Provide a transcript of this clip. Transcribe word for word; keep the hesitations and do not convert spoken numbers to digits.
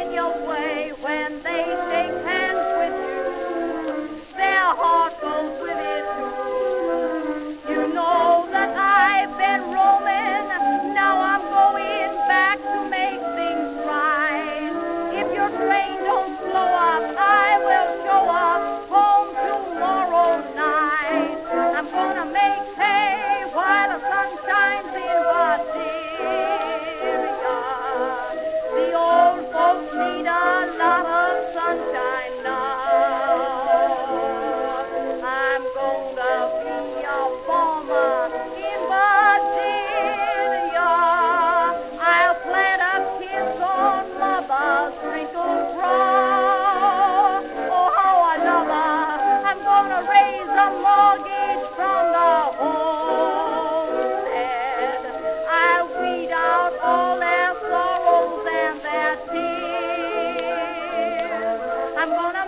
your way when they shake hands with you. Their heart goes with it too. You know that I've been roaming, now I'm going back to make things right. If your train don't slow up, I will show up home tomorrow night. I'm gonna make hay while the sun shines in Vidalia. The old folks need a lot of sunshine now. I'm gonna be a farmer in Vidalia. I'll plant a kiss on mother's wrinkled brow. Oh, how I love her. I'm gonna raise a mortgage from the homestead. I'll weed out all their sorrows and their tears. I'm gonna